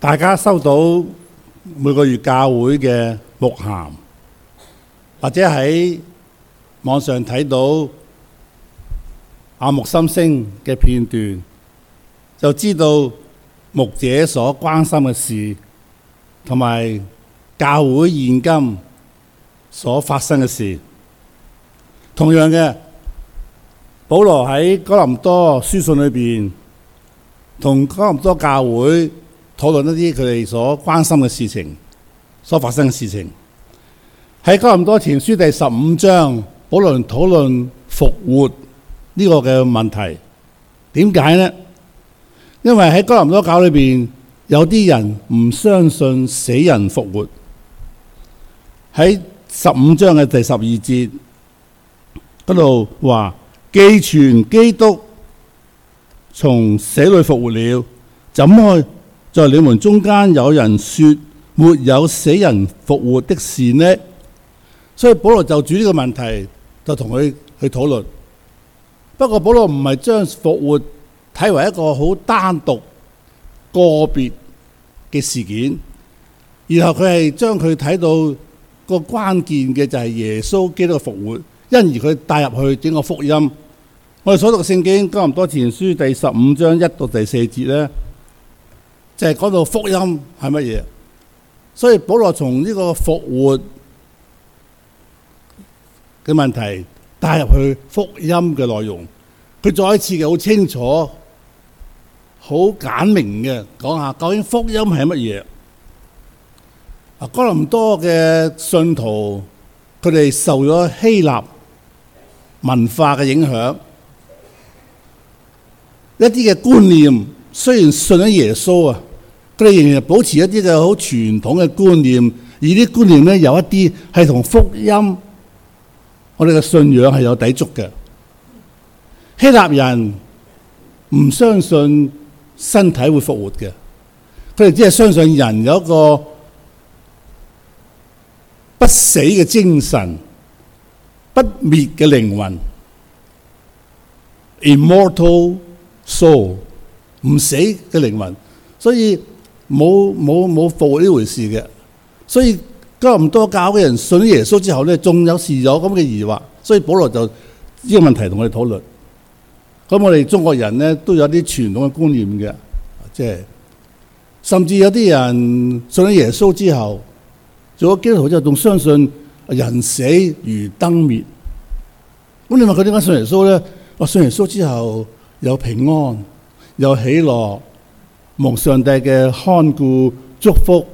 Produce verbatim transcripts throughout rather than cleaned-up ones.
大家收到每個月教會嘅牧函，或者喺網上睇到阿木心聲嘅片段，就知道牧者所關心嘅事，同埋教會現今所發生嘅事。同樣嘅，保羅喺哥林多書信裏邊，同哥林多教會討論一啲佢哋所關心嘅事情，所發生嘅事情。喺哥林多前書第十五章，保羅討論復活呢個嘅問題。點解呢？因為喺哥林多教裏邊，有啲人唔相信死人復活。喺十五章嘅第十二節嗰度話，既傳基督從死裏復活了，怎麼在你們中間有人說沒有死人復活的事呢？所以保羅就住呢個問題就同佢去討論。不過保羅唔係將復活睇為一個好單獨個別嘅事件，然後佢係將佢睇到個關鍵嘅就係耶穌基督嘅復活，因而佢帶入去整個福音。我哋所讀嘅聖經哥林多前書第十五章一到第四節咧，就係講到福音係乜嘢。所以保羅從呢個復活嘅問題帶入去福音嘅內容，佢再一次嘅好清楚、好簡明嘅講下究竟福音係乜嘢。啊，哥林多嘅信徒佢哋受咗希臘文化嘅影響，一啲嘅觀念雖然信咗耶穌啊，佢哋仍然保持一啲嘅好傳統嘅觀念，而啲觀念咧有一啲係同福音我哋嘅信仰係有抵觸嘅。希臘人唔相信身體會復活嘅，佢哋只係相信人有一個不死嘅精神、不滅嘅靈魂 （immortal soul）， 唔死嘅靈魂，所以冇冇冇復活呢回事嘅。所以哥林多教嘅人信咗耶穌之後咧，仲有時有咁嘅疑惑，所以保羅就呢個問題同我哋討論。咁我哋中國人咧都有啲傳統嘅觀念嘅，即係甚至有啲人信咗耶穌之後，做咗基督徒之後，仲相信人死如燈滅。咁你問佢點解信耶穌咧？我信耶穌之後有平安，有喜樂，蒙上帝嘅看顧祝福，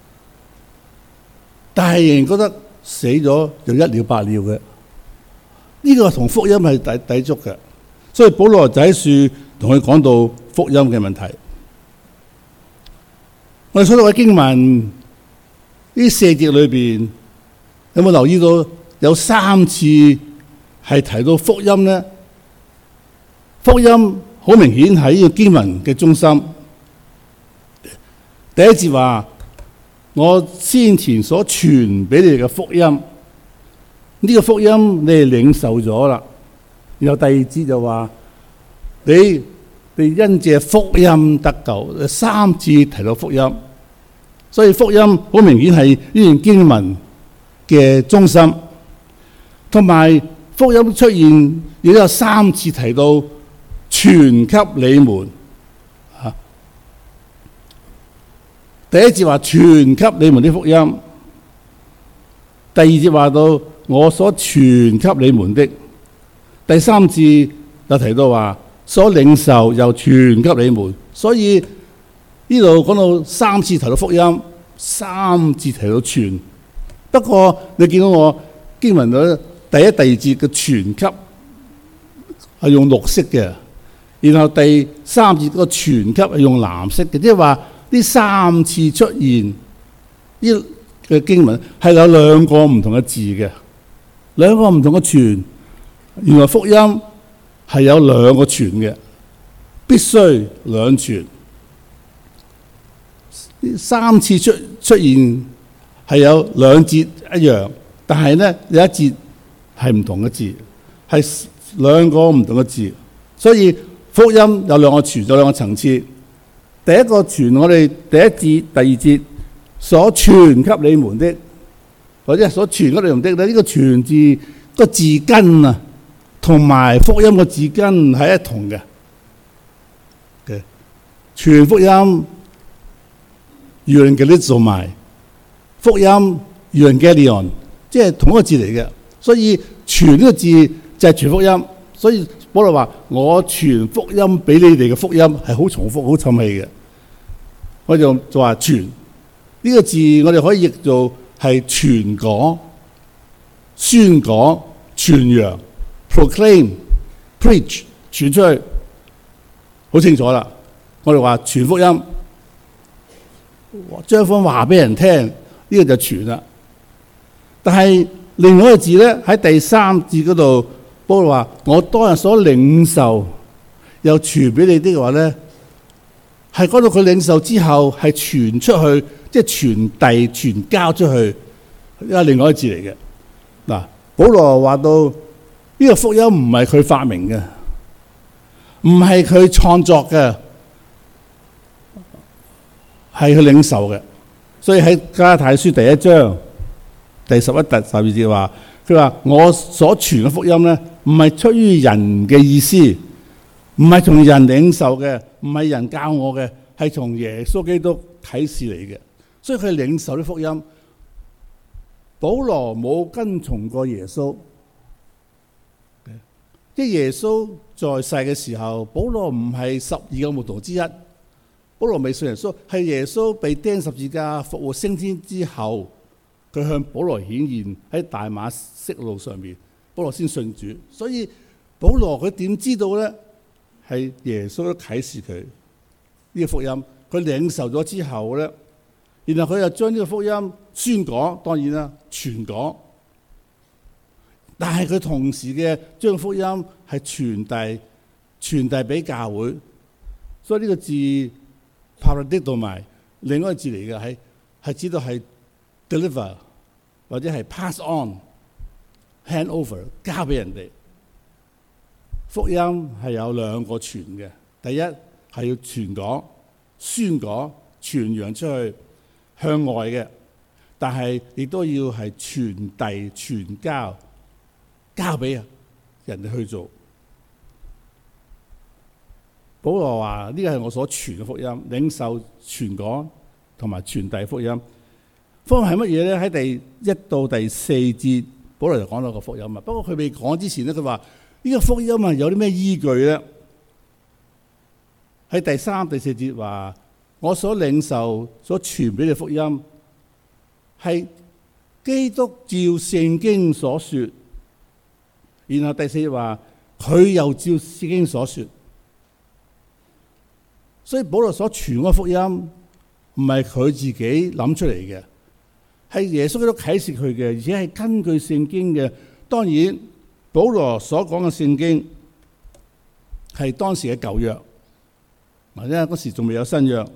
但係仍然覺得死咗就一了百了嘅。呢個同福音係抵抵觸嘅，所以保羅就喺書同佢講到福音嘅問題。我哋所讀嘅經文呢四節裏邊，有冇留意到有三次係提到福音呢？福音好明顯喺呢個經文嘅中心。第一節話：我先前所傳俾你哋嘅福音，呢、這個福音你哋領受咗啦。然後第二節就話：你哋因借福音得救。三次提到福音，所以福音好明顯係呢段經文嘅中心。同埋福音出現亦都有三次提到傳給你們。第一節話傳給你們的福音，第二節話到我所傳給你們的，第三節就提到話所領受又傳給你們。所以呢度講到三次提到福音，三次提到傳。不過你見到我經文嘅第一、第二節嘅傳給係用綠色嘅，然後第三節個傳給係用藍色嘅，即係話呢三次出現呢嘅經文係有兩個唔同嘅字嘅，兩個唔同嘅傳。原來福音係有兩個傳嘅，必須兩傳。三次出出現係有兩節一樣，但係咧有一節係唔同嘅字，係兩個唔同嘅字。所以福音有兩個傳，有兩個層次。 第一個傳我哋第一節、第二節所傳給你們的，或者所傳給你們的咧，呢個傳字個字根啊，同埋福音個字根係一同嘅嘅。傳福音 Evangelizo 福音 Evangelion， 即係同一個字嚟嘅，所以傳呢個字就係傳福音。所以保羅話：我傳福音俾你哋嘅福音係好重複、好沉氣嘅。我就就話傳呢個字，我哋可以譯做係傳講、宣講、傳揚 proclaim、preach 傳出去，好清楚啦。我哋話傳福音，將福音話俾人聽，呢個就傳啦。但係另外一個字咧，喺第三節嗰度，保羅話：我當日所領受又傳俾你的話咧，係講到佢領受之後係傳出去，即係傳遞、傳交出去，因為另外一個字嚟嘅。嗱，保羅話到呢個福音唔係佢發明嘅，唔係佢創作嘅，係佢領受嘅。所以喺加拉太書第一章第十一、第十二節話，佢話我所傳嘅福音咧，唔係出於人嘅意思，唔係從人領受嘅，唔係人教我嘅，係從耶穌基督啟示嚟嘅。所以佢領受啲福音。保羅冇跟從過耶穌，即係耶穌在世嘅時候，保羅唔係十二個門徒之一。保羅未信耶穌，係耶穌被釘十字架、復活升天之後，佢向保羅顯現喺大馬色路上面，保羅先信主。所以保羅佢點知道咧？係耶穌都啟示佢呢個福音，佢領受咗之後咧，然後佢又將呢個福音宣講，當然啦，傳講。但係佢同時嘅將福音係傳遞、傳遞俾教會。所以呢個字 paradiddomai 同埋另外一個字嚟嘅，係係指到係 deliver 或者係 pass on、hand over 交俾人哋。福音係有兩個傳嘅，第一係要傳講、宣講、傳揚出去向外嘅，但係亦都要係傳遞、傳交，交俾人哋去做。保羅話：呢個係我所傳嘅福音，領受、傳講同埋傳遞福音。福音係乜嘢咧？喺第一到第四節，保羅就講到個福音啊。不過佢未講之前咧，佢話呢個福音啊有啲咩依據咧？喺第三、第四節話：我所領受、所傳俾你福音，係基督照聖經所說。然後第四節話：佢又照聖經所說。所以保羅所傳嘅福音唔係佢自己諗出嚟嘅，係耶穌都啟示佢嘅，而且係根據聖經嘅。當然，保羅所講嘅聖經係當時嘅舊約，或者嗰時仲未有新約。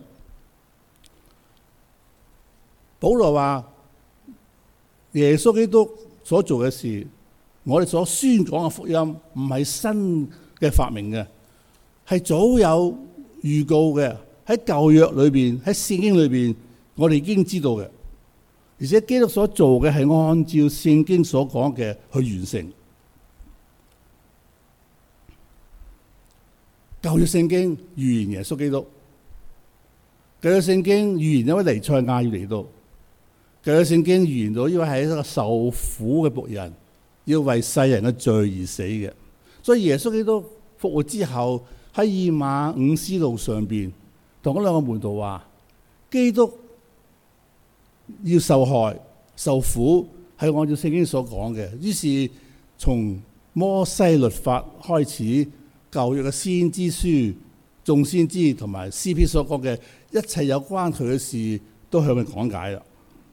保羅話：耶穌基督所做嘅事，我哋所宣講嘅福音唔係新嘅發明嘅，係早有預告嘅，喺舊約裏邊，喺聖經裏邊，我哋已經知道嘅。而且基督所做嘅係按照聖經所講嘅去完成。舊約聖經預言耶穌基督，舊約聖經預言一位彌賽亞要嚟到，舊約聖經預言到呢位係一個受苦嘅僕人，要為世人嘅罪而死嘅。所以耶穌基督復活之後，喺以馬忤斯路上邊，同嗰兩個門徒話：基督要受害、受苦，係按照聖經所講嘅。於是從摩西律法開始，舊約嘅先知書、眾先知同埋詩篇所講嘅一切有關佢嘅事，都向佢講解啦。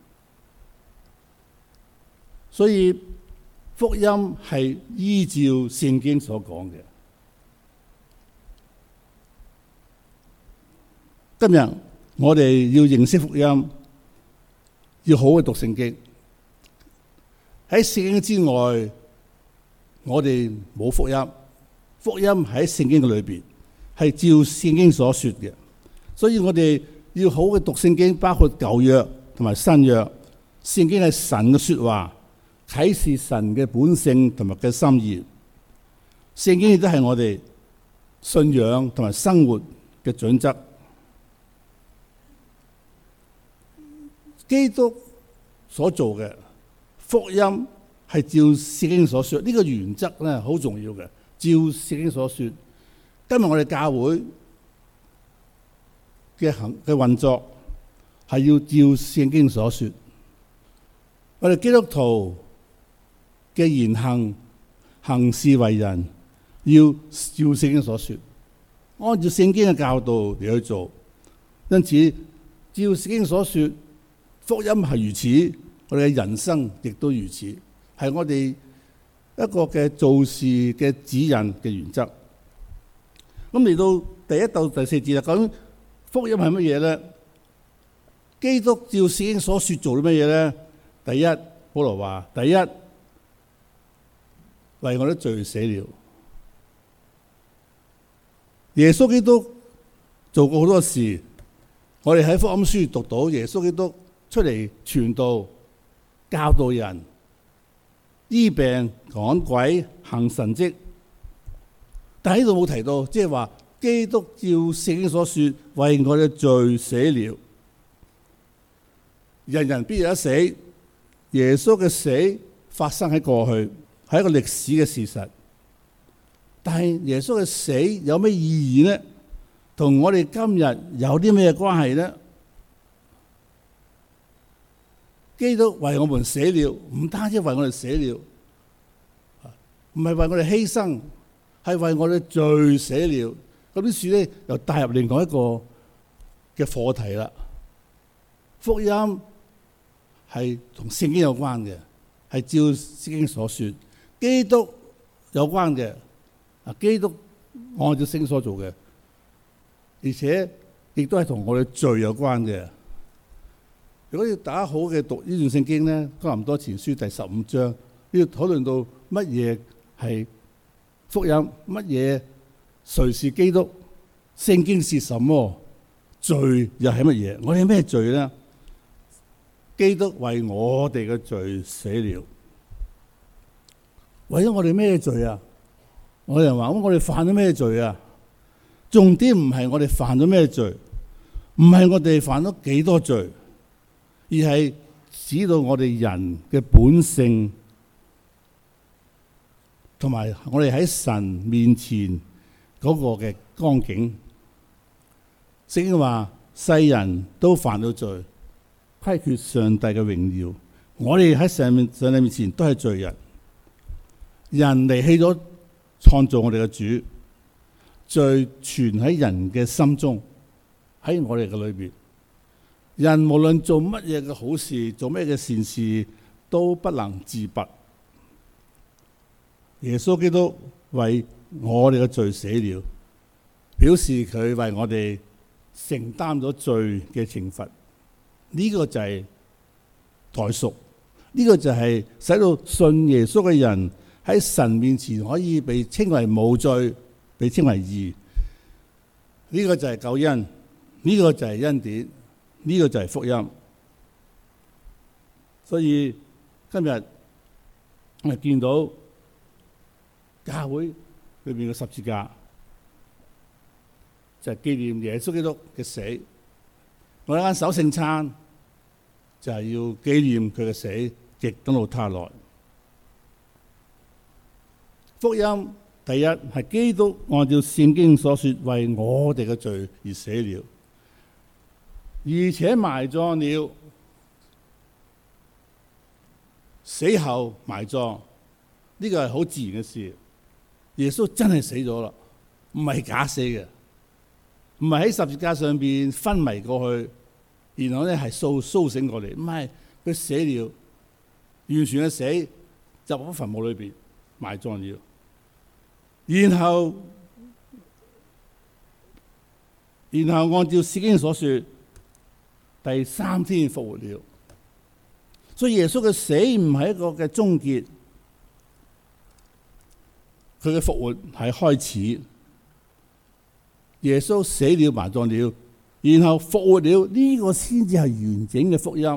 所以福音係依照聖經所講嘅。今日我哋要認識福音，要好好讀聖經。喺聖經之外，我哋冇福音。福音喺聖經嘅裏邊，係照聖經所說嘅。 所以我哋要好嘅讀聖經，包括舊約同埋新約。聖經係神嘅說話，啟示神嘅本性同埋嘅心意。聖經亦都係我哋信仰同埋生活嘅準則。基督所做嘅福音係照聖經所說，呢個原則咧好重要嘅。照聖經所說，今日我哋教會嘅行嘅運作係要照聖經所說。我哋基督徒嘅言行、行事為人，要照聖經所說，按照聖經嘅教導嚟去做。因此，照聖經所說，福音係如此，我哋嘅人生亦都如此，係我哋一個嘅做事嘅指引嘅原則。咁嚟到第一到第四節啦，究竟福音係乜嘢咧？基督照聖經所說做咗乜嘢咧？第一，保羅話：第一，為我哋罪死了。耶穌基督做過好多事，我哋喺福音書讀到耶穌基督出嚟傳道、教導人、醫病、趕鬼、行神蹟。但喺度冇提到，即係話基督照聖經所說，為我哋罪死了。人人必有一死，耶穌嘅死發生喺過去，係一個歷史嘅事實。但係耶穌嘅死有咩意義呢？同我哋今日有啲咩關係呢？基督為我們死了，唔單止為我哋死了，唔係為我哋犧牲，係為我哋罪死了。咁啲書咧又帶入另外一個嘅課題啦。福音係同聖經有關嘅，係照聖經所說。基督有關嘅，啊，基督按照聖經所做嘅，而且亦都係同我哋罪有關嘅。如果要大家好嘅讀呢段聖經咧，哥林多前書第十五章要討論到乜嘢係福音，乜嘢誰是基督，聖經是什麼，罪又係乜嘢？我哋係咩罪咧？基督為我哋嘅罪死了，為咗我哋咩罪啊？我哋話咁，我哋犯咗咩罪啊？重點唔係我哋犯咗咩罪，唔係我哋犯咗幾多罪，而係指到我哋人嘅本性，同埋我哋喺神面前嗰個嘅光景。聖經話世人都犯咗罪，虧缺上帝嘅榮耀。我哋喺上面上帝面前都係罪人，人離棄咗創造我哋嘅主，罪存喺人嘅心中，喺我哋嘅裏邊。人無論做乜嘢嘅好事，做咩嘅善事，都不能自拔。耶穌基督為我哋嘅罪死了，表示佢為我哋承擔咗罪嘅懲罰。呢個就係代贖，呢個就係使到信耶穌嘅人喺神面前可以被稱為無罪，被稱為義。呢個就係救恩，呢個就係恩典，呢個就係福音。所以今日我哋見到教會裏面嘅十字架，就係紀念耶穌基督嘅死。我哋間守聖餐就係要紀念佢嘅死，直等到他來。福音第一係基督按照聖經所說，為我哋嘅罪而死了，而且埋葬了。死後埋葬，呢個係好自然嘅事。耶穌真係死咗啦，唔係假死嘅，唔係喺十字架上邊昏迷過去，然後咧係蘇蘇醒過嚟，唔係，佢死了，完全嘅死，入喺墳墓裏邊埋葬了，然後然後按照聖經所說，第三天復活了。所以耶穌嘅死唔係一個嘅終結，佢嘅復活係開始。耶穌死了埋葬了， 然後復活了，呢、這個先至係完整嘅福音，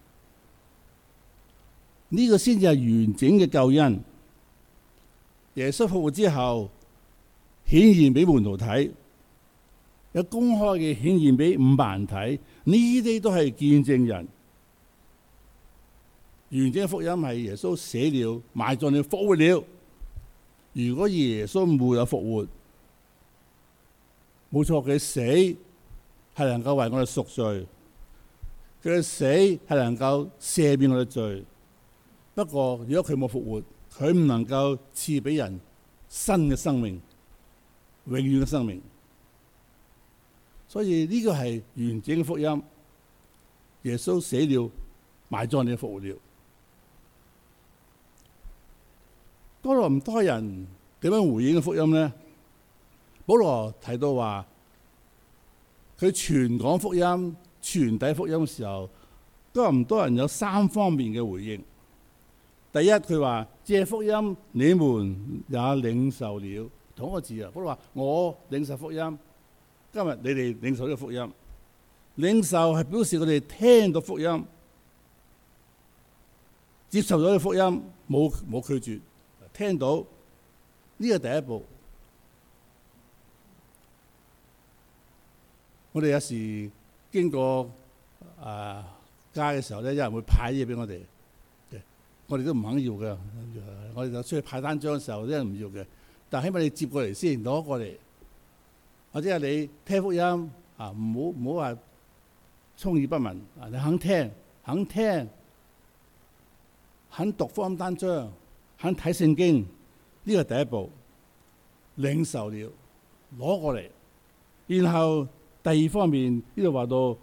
呢、這個先至係完整嘅救恩。耶穌復活之後，顯現俾門徒睇，有公開嘅顯現俾五百人睇，呢啲都係見證人。完整嘅福音係耶穌死了、埋葬了、復活了。如果耶穌沒有復活，冇錯，佢死係能夠為我哋贖罪，佢嘅死係能夠赦免我哋罪。不過如果佢冇復活，佢唔能夠賜俾人新嘅生命、永遠嘅生命。所以呢個係完整嘅福音。耶穌死了、埋葬了、復活了。哥林多人點樣回應嘅福音呢？保羅提到話，佢傳講福音、傳遞福音嘅時候，哥林多人有三方面嘅回應。第一，佢話借福音，你們也領受了，同一個字啊。保羅話我領受福音，今日你哋領受呢個福音。領受係表示佢哋聽到福音，接受咗呢個福音，冇冇拒絕。聽到呢個第一步。我哋有時經過啊、呃、街嘅時候咧，有人會派嘢俾我哋，我哋都唔肯要嘅。我哋就出去派單張嘅時候，啲人唔要嘅。但係起碼你接過嚟先，攞過嚟，或者係你聽福音啊，唔好唔好話充耳不聞啊！你肯聽，肯聽，肯讀福音單張，肯睇聖經，呢個第一步，領受了，攞過嚟。然後第二方面呢度話到，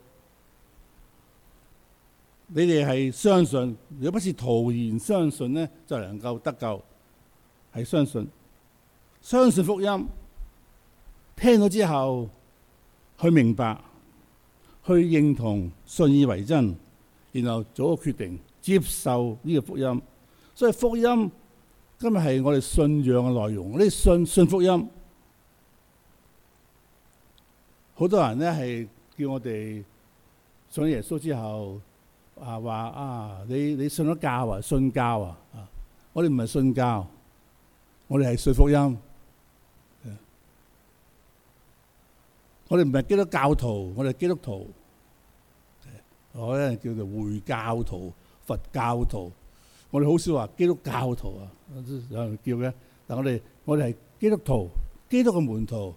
你哋係相信，如果不是徒然相信咧，就能夠得救。係相信，相信福音，聽到之後去明白，去認同，信以為真，然後做個決定，接受呢個福音。所以福音今日係我哋信仰嘅內容。我哋信信福音，好多人咧係叫我哋信耶穌之後啊，話啊你你信咗教啊，信教啊啊！我哋唔係信教，我哋係信福音。我哋唔係基督教徒，我哋係基督徒。我咧叫做回教徒、佛教徒。我哋好少話基督教徒啊，有人叫嘅。但我哋我哋係基督徒，基督嘅門徒。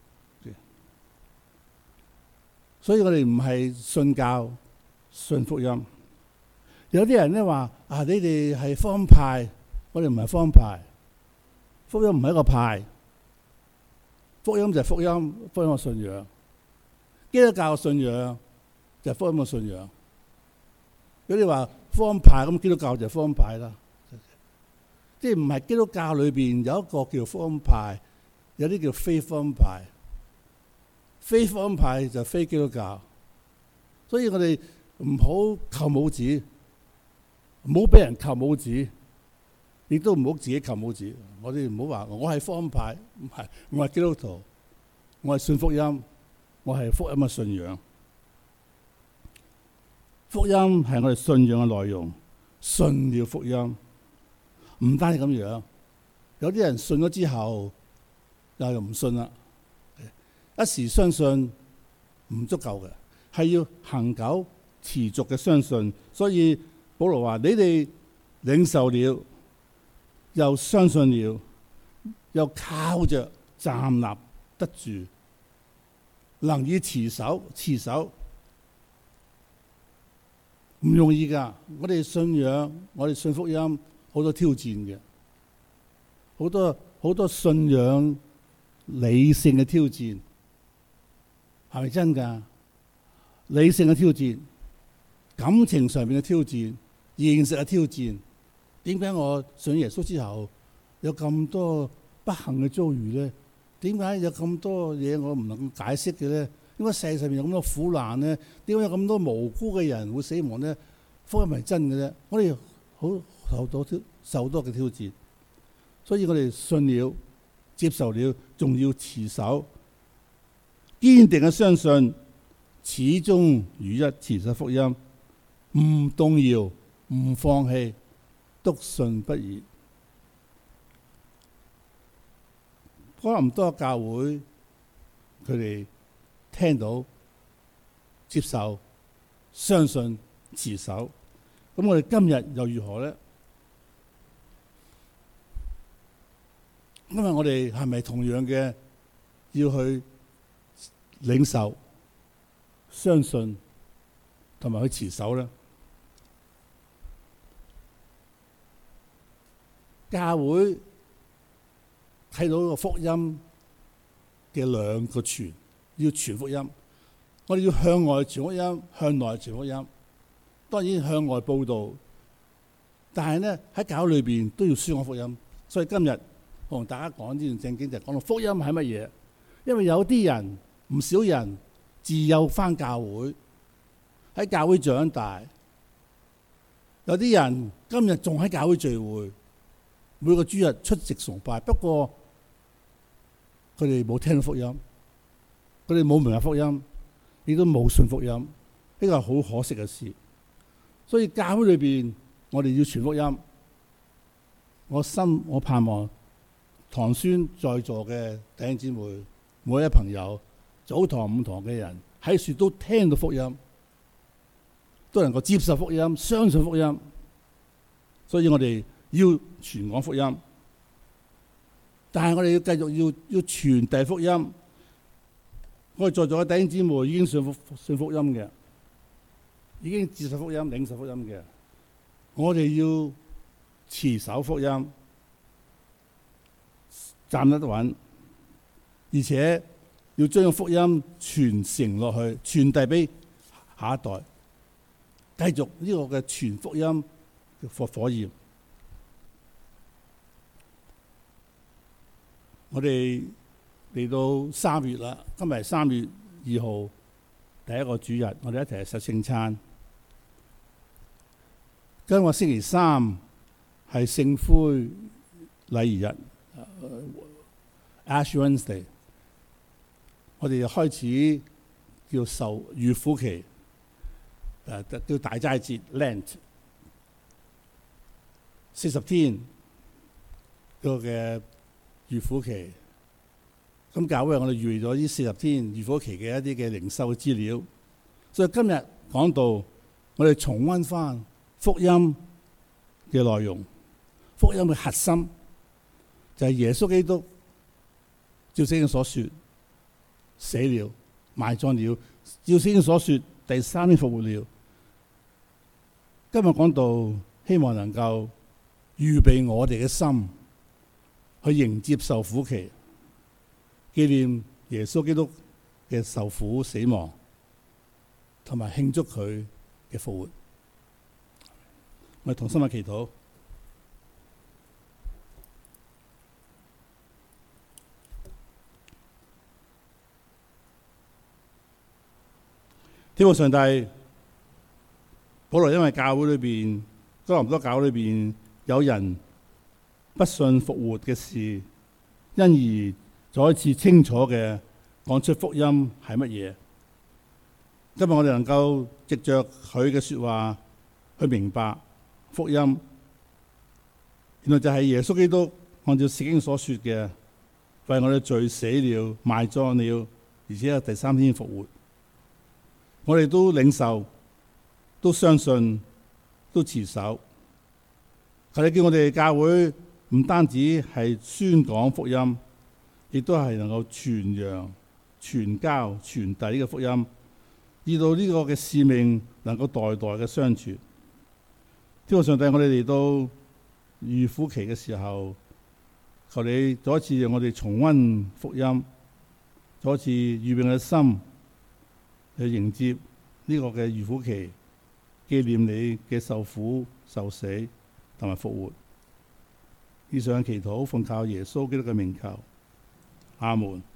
所以我哋唔係信教，信福音。有啲人咧話啊，你哋係福音派，我哋唔係福音派。福音唔係一個派，福音就係福音，福音嘅信仰。基督教嘅信仰就係福音嘅信仰。如果你話福音派，咁基督教就係福音派啦。即係唔係基督教裏邊有一個叫福音派，有啲叫非福音派。非福音派就非基督教。所以我哋唔好扣帽子，唔好俾人扣帽子，亦都唔好自己扣帽子。我哋唔好話我係福音派，唔係，我係基督徒，我係信福音，我係福音嘅信仰。福音係我哋信仰嘅內容，信了福音，唔單係咁樣。有啲人信咗之後又又唔信啦，一時相信唔足夠嘅，係要恆久持續嘅相信。所以保羅話：你哋領受了，又相信了，又靠着站立得住，能以持守，持守唔容易噶。我哋信仰，我哋信福音，好多挑戰嘅，好多好多信仰理性嘅挑戰，係咪真噶？理性嘅挑戰，感情上面嘅挑戰，現實嘅挑戰。點解我信耶穌之後有咁多不幸嘅遭遇咧？點解有咁多嘢我唔能夠解釋嘅咧？點解世上面有咁多苦難咧？點解有咁多無辜嘅人會死亡咧？福音係真嘅啫。我哋好受到挑受多嘅挑戰，所以我哋信了、接受了，仲要持守，堅定嘅相信， 始終如一持守福音，唔動搖，唔放棄，篤信不疑。哥林多教會佢哋聽到、接受、相信、持守，咁我哋今日又如何呢？因為我哋係咪同樣嘅要去領受、相信同埋去持守呢？教會睇到個福音嘅兩個傳，要傳福音。我哋要向外傳福音，向內傳福音。當然向外報道，但係呢喺教會裏邊都要宣講福音。所以今日我同大家講呢段正經就係講到福音係乜嘢。因為有啲人唔少人自幼返教會，喺教會長大，有啲人今日仲喺教會聚會，每個主日出席崇拜，不過佢哋冇聽到福音，佢哋冇明白福音，亦都冇信福音，呢個係好可惜嘅事。所以教會裏邊，我哋要傳福音。我心我盼望堂宣在座嘅弟兄姊妹，每一位朋友，早堂午堂嘅人喺處都聽到福音，都能夠接受福音，相信福音。所以我哋要傳講福音，但係我哋要繼續要要傳遞福音。我哋在座嘅弟兄姊妹已經信福信福音嘅，已經接受福音、領受福音嘅，我哋要持守福音，站得穩，而且要將福音傳承落去，傳遞俾下一代，繼續呢個嘅傳福音嘅火火焰。我哋嚟到三月啦，今日係三月二號，第一個主日，我哋一齊食聖餐。今個星期三係聖灰禮儀日 ，Ash Wednesday。我哋開始叫受預苦期，誒叫大齋節 Lent， 四十天個嘅預苦期。咁教會我哋預備咗呢四十天預苦期嘅一啲嘅靈修嘅資料，所以今日講到我哋重溫翻福音嘅內容，福音嘅核心就係耶穌基督照聖經所說死了埋葬了，照聖經所說第三天復活了。今日講到希望能夠預備我哋嘅心去迎接受苦期，紀念耶穌基督嘅受苦死亡，同埋慶祝佢嘅復活。我哋同心嘅祈禱。天父上帝，保羅因為教會裏邊，哥林多教會裏邊有人不信復活嘅事，因而再一次清楚嘅講出福音係乜嘢。今日我哋能夠藉着佢嘅說話去明白福音，原來就係耶穌基督按照聖經所說嘅，為我哋罪死了、埋葬了，而且喺第三天復活。我哋都領受，都相信，都持守。求你叫我哋教會唔單止係宣講福音，亦都係能夠傳揚、傳交、傳遞呢個福音，以到呢個嘅使命能夠代代嘅相傳。天父上帝，我哋嚟到預苦期嘅時候，求你再一次讓我哋重溫福音，再一次預備我嘅心去迎接呢個嘅預苦期，紀念你嘅受苦、受死同埋復活。以上祈禱奉靠耶穌基督嘅名求，阿門。